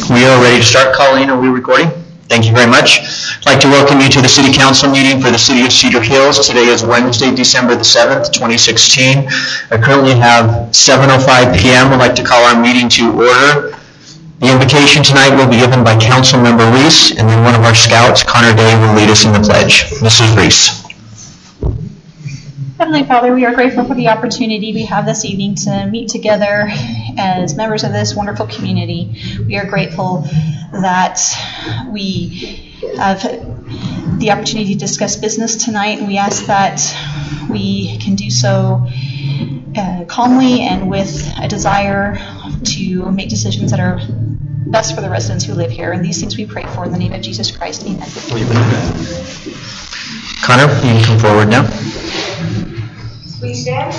We are ready to start. Colleen, are we recording? Thank you very much. I'd like to welcome you to the City Council meeting for the City of Cedar Hills. Today is Wednesday, December the 7th, 2016. I currently have 7:05 p.m. I'd like to call our meeting to order. The invitation tonight will be given by Council Member Reese, and then one of our scouts, Connor Day, will lead us in the pledge. Mrs. Reese. Heavenly Father, we are grateful for the opportunity we have this evening to meet together as members of this wonderful community. We are grateful that we have the opportunity to discuss business tonight, and we ask that we can do so calmly and with a desire to make decisions that are best for the residents who live here. And these things we pray for in the name of Jesus Christ. Amen. Connor, you can come forward now. Please stand.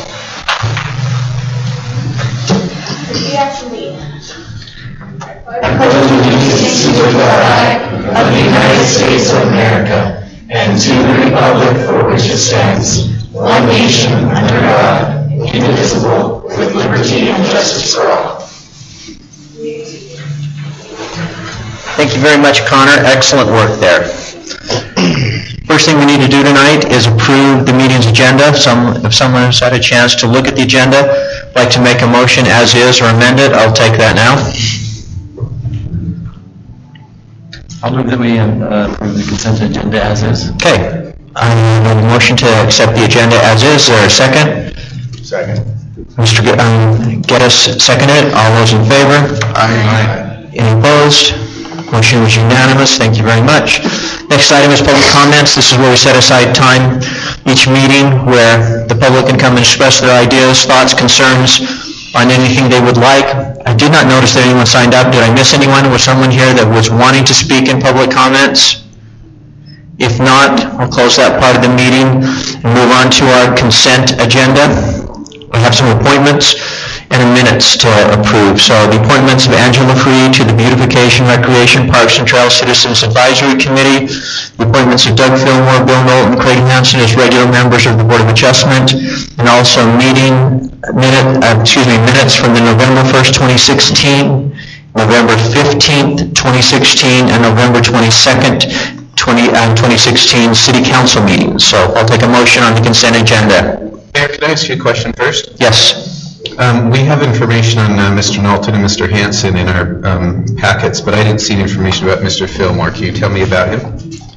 Repeat after me. I pledge allegiance to the flag of the United States of America and to the republic for which it stands, one nation under God, indivisible, with liberty and justice for all. Thank you very much, Connor. Excellent work there. First thing we need to do tonight is approve the meeting's agenda. If someone has had a chance to look at the agenda, like to make a motion as is or amend it, I'll take that now. I'll move that we approve the consent agenda as is. Okay. I have a motion to accept the agenda as is. Is there a second? Second. Mr. Geddes seconded. All those in favor? Aye. Any opposed? Motion was unanimous. Thank you very much. Next item is public comments. This is where we set aside time each meeting where the public can come and express their ideas, thoughts, concerns on anything they would like. I did not notice that anyone signed up. Did I miss anyone? Was someone here that was wanting to speak in public comments? If not, I'll close that part of the meeting and move on to our consent agenda. We have some appointments and minutes to approve. So the appointments of Angela Free to the Beautification, Recreation, Parks and Trails Citizens Advisory Committee, the appointments of Doug Fillmore, Bill Knowlton, and Craig Hansen as regular members of the Board of Adjustment, and also minutes from the November 1st, 2016, November 15th, 2016, and November 22nd, 2016 City Council meetings. So I'll take a motion on the consent agenda. Mayor, can I ask you a question first? Yes. We have information on Mr. Knowlton and Mr. Hansen in our packets, but I didn't see any information about Mr. Fillmore. Can you tell me about him?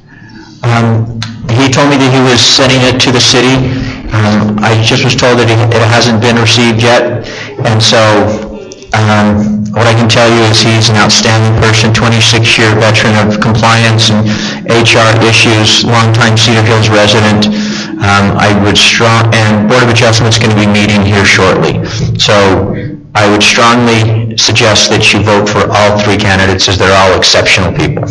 He told me that he was sending it to the city. I just was told that it hasn't been received yet, and so what I can tell you is he's an outstanding person, 26-year veteran of compliance and HR issues, longtime Cedar Hills resident. And Board of Adjustment is going to be meeting here shortly. So I would strongly suggest that you vote for all three candidates, as they're all exceptional people.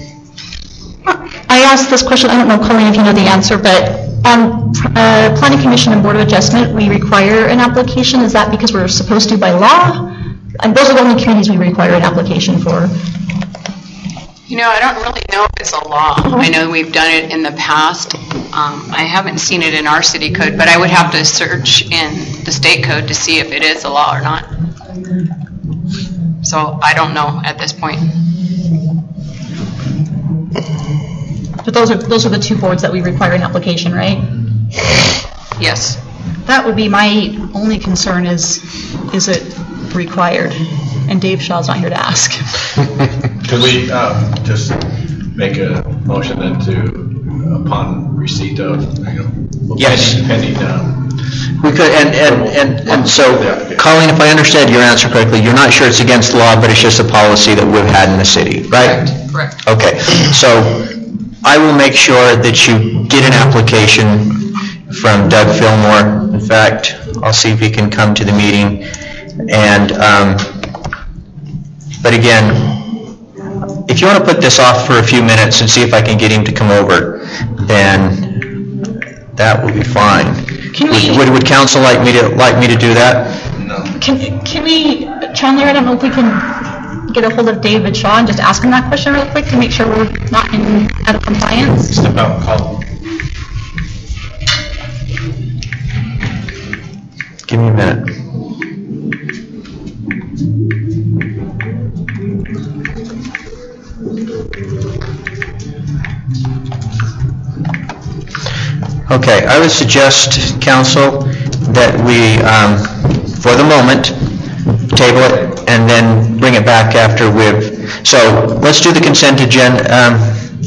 I asked this question, I don't know, Colleen, if you know the answer, but on Planning Commission and Board of Adjustment, we require an application. Is that because we're supposed to by law? And those are the only communities we require an application for. You know, I don't really know if it's a law. I know we've done it in the past. I haven't seen it in our city code, but I would have to search in the state code to see if it is a law or not. So I don't know at this point. But those are the two boards that we require an application, right? Yes. That would be my only concern is it required? And Dave Shaw's not here to ask. Could we just make a motion then to, upon receipt of, Yes. pending We could, and so, Colleen, if I understand your answer correctly, you're not sure it's against the law, but it's just a policy that we've had in the city, right? Correct. Okay, so I will make sure that you get an application from Doug Fillmore. In fact, I'll see if he can come to the meeting. And, but again, if you want to put this off for a few minutes and see if I can get him to come over, then that would be fine. Would council like me to do that? No. Can we, Chandler, I don't know if we can get a hold of David Shaw and just ask him that question real quick to make sure we're not out of compliance? Step out and call. Give me a minute. Okay, I would suggest, council, that we, for the moment, table it and then bring it back after so let's do the consent agenda.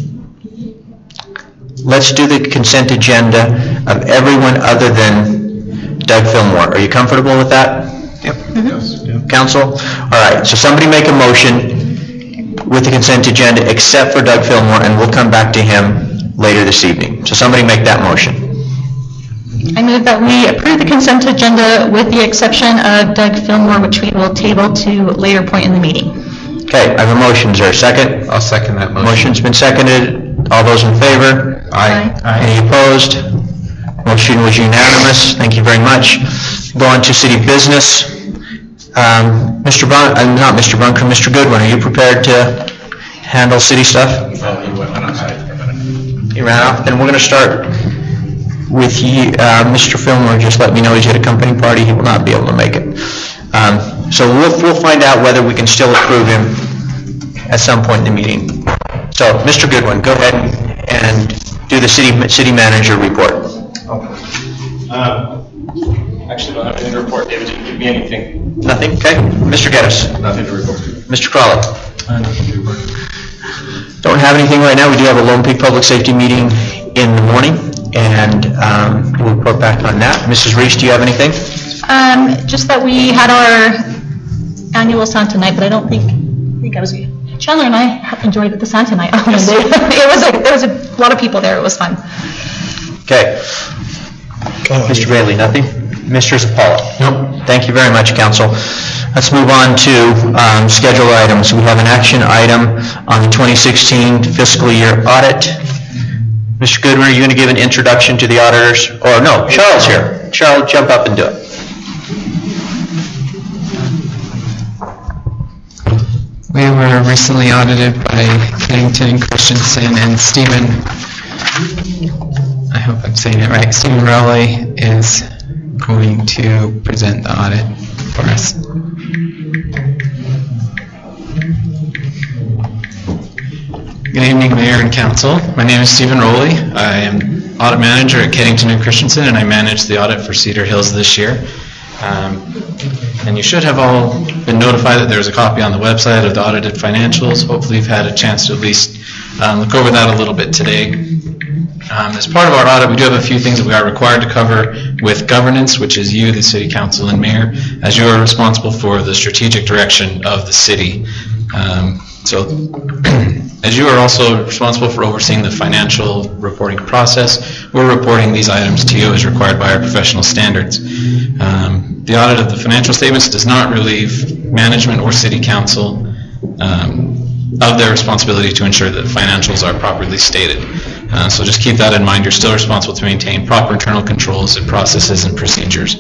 Let's do the consent agenda of everyone other than Doug Fillmore. Are you comfortable with that? Yep. Yes. Council? All right, so somebody make a motion with the consent agenda except for Doug Fillmore, and we'll come back to him later this evening. So somebody make that motion. I move that we approve the consent agenda with the exception of Doug Fillmore, which we will table to a later point in the meeting. Okay, I have a motion. Is there a second? I'll second that motion. Motion's been seconded. All those in favor? Aye. Any opposed? Motion was unanimous. Thank you very much. Go on to city business. Mr. Goodwin, are you prepared to handle city stuff? Oh, he went outside for a minute. He ran off. Then we're going to start with you. Mr. Fillmore just let me know he's at a company party. He will not be able to make it. So we'll find out whether we can still approve him at some point in the meeting. So, Mr. Goodwin, go ahead and do the city manager report. Actually, don't have anything to report. David didn't give me anything. Nothing? Okay. Mr. Geddes. Nothing to report. Mr. Crawley. Don't have anything right now. We do have a Lone Peak Public Safety meeting in the morning, and we'll report back on that. Mrs. Reese, do you have anything? Just that we had our annual Santa night, but I think I was. Chandler and I enjoyed the Santa night on Monday. There was a lot of people there. It was fun. Okay. Mr. Bailey, nothing? Mr. Zapala? Nope. Thank you very much, council. Let's move on to schedule items. We have an action item on the 2016 fiscal year audit. Mr. Goodwin, are you going to give an introduction to the auditors? Or no, Charles here. Charles, jump up and do it. We were recently audited by Kennington Christensen and Stephen, I hope I'm saying it right, Stephen Rowley is going to present the audit for us. Good evening, Mayor and Council. My name is Stephen Rowley. I am Audit Manager at Kennington and Christensen, and I manage the audit for Cedar Hills this year. And you should have all been notified that there's a copy on the website of the audited financials. Hopefully you've had a chance to at least look over that a little bit today. As part of our audit, we do have a few things that we are required to cover with governance, which is you, the City Council, and Mayor, as you are responsible for the strategic direction of the city. So, as you are also responsible for overseeing the financial reporting process, we're reporting these items to you as required by our professional standards. The audit of the financial statements does not relieve management or City Council of their responsibility to ensure that financials are properly stated. So just keep that in mind. You're still responsible to maintain proper internal controls and processes and procedures.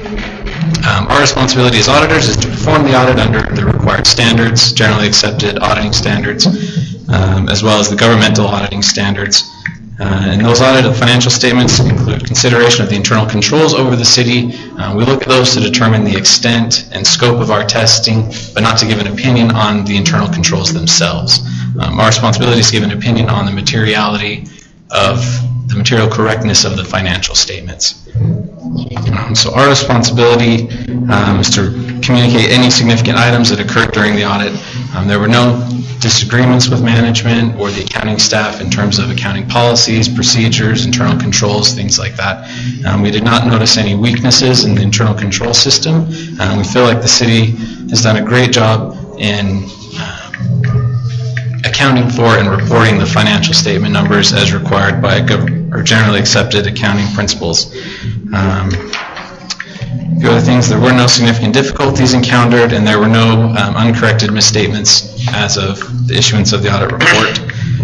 Our responsibility as auditors is to perform the audit under the required standards, generally accepted auditing standards, as well as the governmental auditing standards. And those audited financial statements include consideration of the internal controls over the city. We look at those to determine the extent and scope of our testing, but not to give an opinion on the internal controls themselves. Our responsibility is to give an opinion on the materiality of the material correctness of the financial statements. So our responsibility is to communicate any significant items that occurred during the audit. There were no disagreements with management or the accounting staff in terms of accounting policies, procedures, internal controls, things like that. We did not notice any weaknesses in the internal control system. We feel like the city has done a great job in accounting for and reporting the financial statement numbers as required by generally accepted accounting principles. A few other things, there were no significant difficulties encountered, and there were no uncorrected misstatements as of the issuance of the audit report.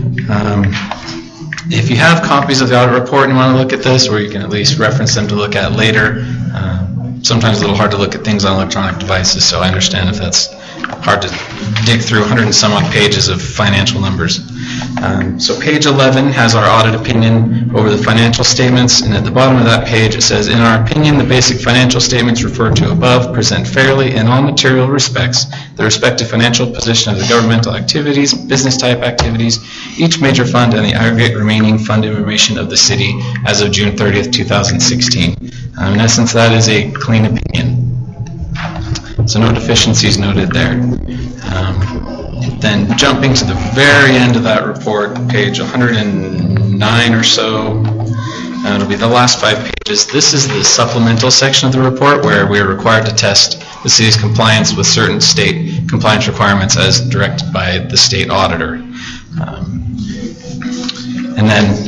If you have copies of the audit report and you want to look at this, or you can at least reference them to look at later, sometimes a little hard to look at things on electronic devices, so I understand if that's hard to dig through 100 and some odd pages of financial numbers. So page 11 has our audit opinion over the financial statements, and at the bottom of that page it says, in our opinion, the basic financial statements referred to above present fairly in all material respects the respective financial position of the governmental activities, business type activities, each major fund, and the aggregate remaining fund information of the city as of June 30th, 2016. In essence, that is a clean opinion. So no deficiencies noted there. Then jumping to the very end of that report, page 109 or so, it'll be the last 5 pages. This is the supplemental section of the report where we are required to test the city's compliance with certain state compliance requirements as directed by the state auditor. And then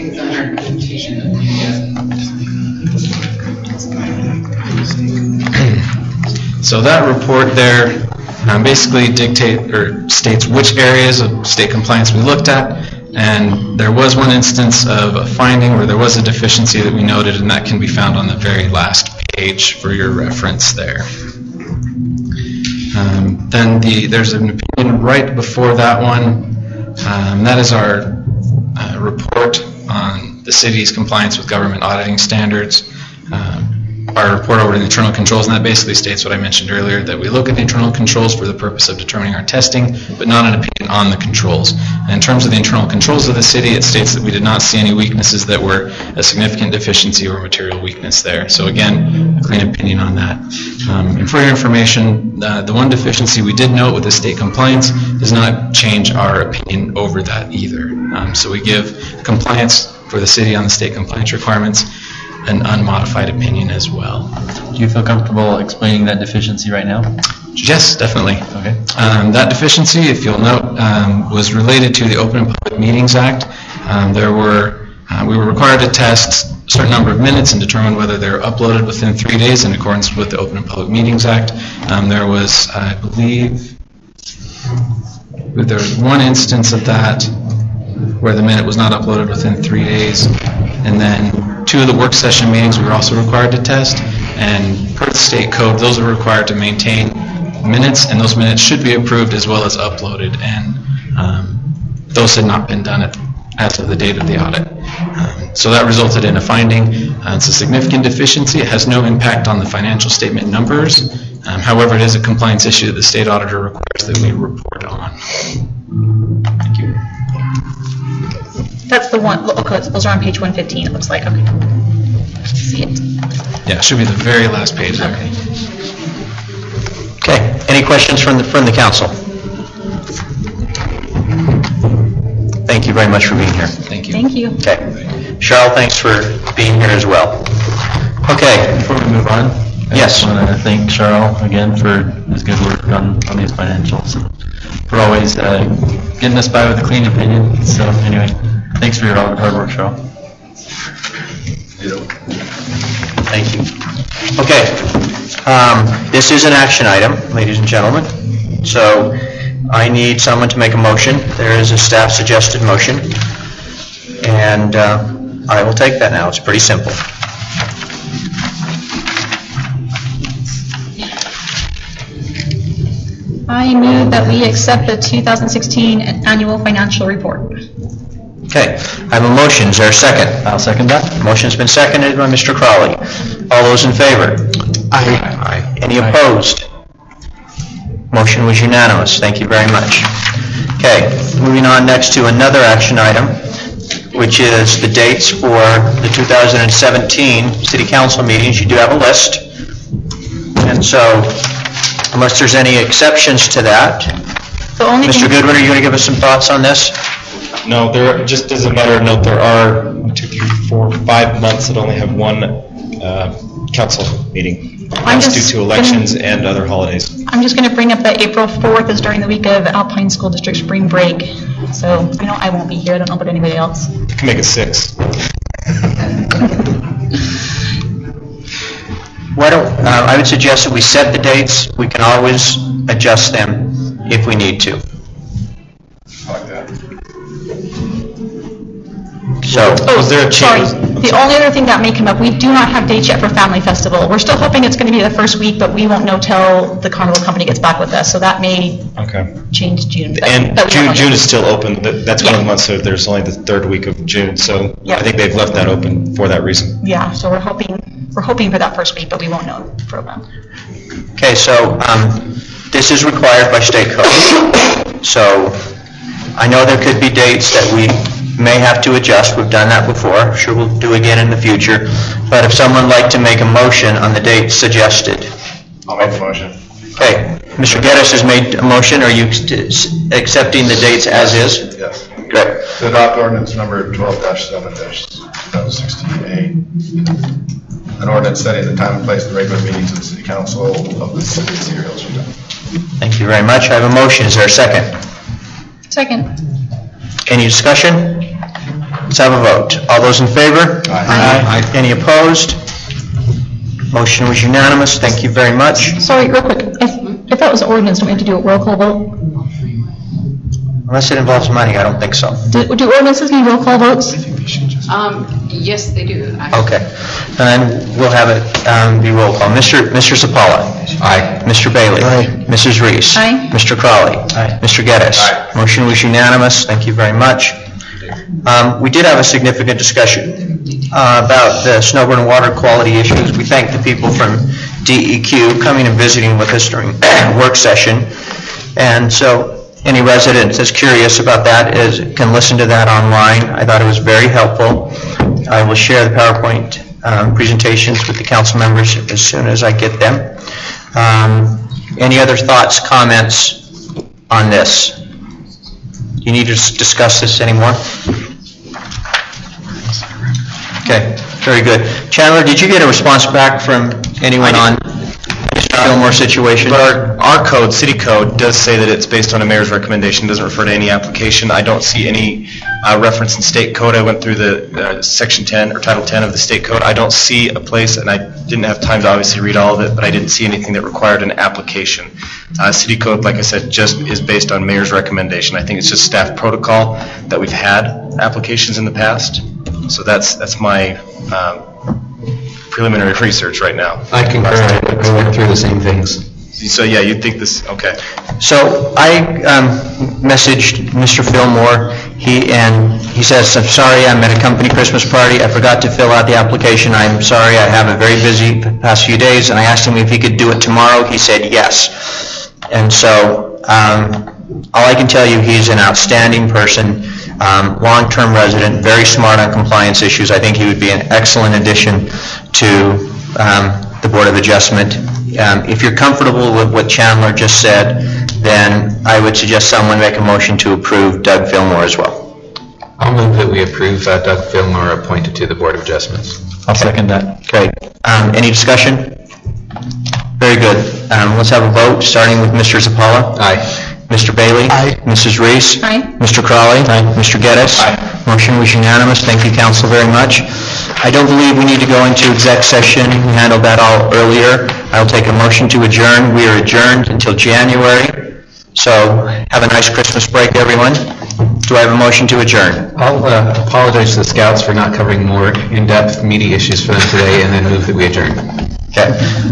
so that report there basically states which areas of state compliance we looked at, and there was one instance of a finding where there was a deficiency that we noted, and that can be found on the very last page for your reference there. Then there's an opinion right before that one. That is our report on the city's compliance with government auditing standards. Our report over the internal controls, and that basically states what I mentioned earlier, that we look at the internal controls for the purpose of determining our testing, but not an opinion on the controls. And in terms of the internal controls of the city, it states that we did not see any weaknesses that were a significant deficiency or material weakness there. So again, a clean opinion on that. And for your information, the one deficiency we did note with the state compliance does not change our opinion over that either. So we give compliance for the city on the state compliance requirements an unmodified opinion as well. Do you feel comfortable explaining that deficiency right now? Yes, definitely. Okay. That deficiency, if you'll note, was related to the Open and Public Meetings Act. We were required to test a certain number of minutes and determine whether they were uploaded within 3 days in accordance with the Open and Public Meetings Act. There was, I believe, there was one instance of that where the minute was not uploaded within 3 days, and then 2 of the work session meetings we were also required to test, and per the state code, those are required to maintain minutes, and those minutes should be approved as well as uploaded, and those had not been done as of the date of the audit. So that resulted in a finding. It's a significant deficiency. It has no impact on the financial statement numbers. However, it is a compliance issue that the state auditor requires that we report on. Thank you. That's the one, okay, those are on page 115, it looks like, okay. See it. Yeah, it should be the very last page there. Okay, any questions from the council? Thank you very much for being here. Thank you. Thank you. Okay. Cheryl, thanks for being here as well. Okay. Before we move on, Yes. I want to thank Cheryl again for his good work on these financials, and for always getting us by with a clean opinion. So anyway, thanks for your hard work, Cheryl. Thank you. Okay. This is an action item, ladies and gentlemen. So I need someone to make a motion. There is a staff suggested motion, and I will take that now. It's pretty simple. I move that we accept the 2016 annual financial report. Okay, I have a motion. Is there a second? I'll second that. Motion's been seconded by Mr. Crawley. All those in favor? Aye. Any opposed? Motion was unanimous. Thank you very much. Okay, moving on next to another action item, which is the dates for the 2017 City Council meetings. You do have a list. And so, unless there's any exceptions to that, Mr. Goodwin, are you going to give us some thoughts on this? No, there, just as a matter of note, there are 1, 2, 3, 4, 5 months that only have one council meeting. That's due to elections and other holidays. I'm just going to bring up that April 4th is during the week of Alpine School District spring break. So I know I won't be here. I don't know about anybody else. You can make it 6. Why don't, I would suggest that we set the dates. We can always adjust them if we need to. I like that. So, is there a change? Sorry, the only other thing that may come up, we do not have dates yet for Family Festival. We're still hoping it's going to be the first week, but we won't know till the Carnival Company gets back with us. So that may Okay. change June. but- And but we don't know June yet. is still open. That's one of the Yeah. months, so there's only the third week of June. So Yeah. I think they've left that open for that reason. Yeah, so we're hoping for that first week, but we won't know for a while. Okay, so this is required by state code. So I know there could be dates that we may have to adjust. We've done that before. Sure, we'll do again in the future. But if someone would like to make a motion on the date suggested. I'll make the motion. Okay, Mr. Geddes has made a motion. Are you accepting the dates as is? Yes. Great. To adopt ordinance number 12-7-2016A, an ordinance setting the time and place of the regular meetings of the City Council of the City of Cedar Hills, Utah. Thank you very much. I have a motion. Is there a second? Second. Any discussion? Let's have a vote. All those in favor? Aye. Any opposed? Motion was unanimous. Thank you very much. Sorry, real quick, if that was an ordinance, don't we have to do a roll call vote? Unless it involves money, I don't think so. Do ordinances need roll call votes? Yes, they do. actually. Okay. And we'll have it be roll call. Mr. Zapala? Aye. Mr. Bailey? Aye. Mrs. Reese? Aye. Mr. Crowley? Aye. Mr. Geddes? Aye. Motion was unanimous. Thank you very much. We did have a significant discussion about the snowboard and water quality issues. We thank the people from DEQ coming and visiting with us during the work session. And so any resident that's curious about that can listen to that online. I thought it was very helpful. I will share the PowerPoint presentations with the council members as soon as I get them. Any other thoughts, comments on this? Do you need to discuss this anymore? Okay, very good. Chandler, did you get a response back from anyone on Mr. Fillmore's situation? But our code, city code, does say that it's based on a mayor's recommendation, doesn't refer to any application. I don't see any reference in state code. I went through the section 10 or title 10 of the state code. I don't see a place, and I didn't have time to obviously read all of it, but I didn't see anything that required an application. City code, like I said, just is based on mayor's recommendation. I think it's just staff protocol that we've had applications in the past. So that's my preliminary research right now. I concur. I went through the same things. So yeah, you'd think this, okay. So I messaged Mr. Fillmore. He says, "I'm sorry, I'm at a company Christmas party. I forgot to fill out the application. I'm sorry, I have a very busy past few days." And I asked him if he could do it tomorrow. He said yes. And so all I can tell you, he's an outstanding person, long-term resident, very smart on compliance issues. I think he would be an excellent addition to the Board of Adjustment. If you're comfortable with what Chandler just said, then I would suggest someone make a motion to approve Doug Fillmore as well. I'll move that we approve Doug Fillmore appointed to the Board of Adjustments. I'll second that. Okay. Any discussion? Very good. Let's have a vote, starting with Mr. Zapala. Aye. Mr. Bailey? Aye. Mrs. Reese? Aye. Mr. Crowley? Aye. Mr. Geddes? Aye. Motion was unanimous. Thank you, council, very much. I don't believe we need to go into exec session. We handled that all earlier. I'll take a motion to adjourn. We are adjourned until January. So have a nice Christmas break, everyone. Do I have a motion to adjourn? I'll apologize to the scouts for not covering more in-depth, meaty issues for them today, and then move that we adjourn. Okay.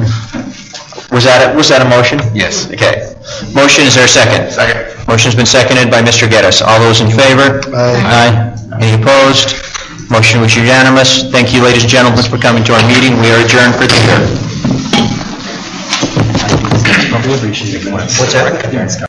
Was that a motion? Yes. Okay. Motion, is there a second? Second. Motion's been seconded by Mr. Geddes. All those in favor? Aye. Any opposed? Motion was unanimous. Thank you, ladies and gentlemen, for coming to our meeting. We are adjourned for the year. What's that?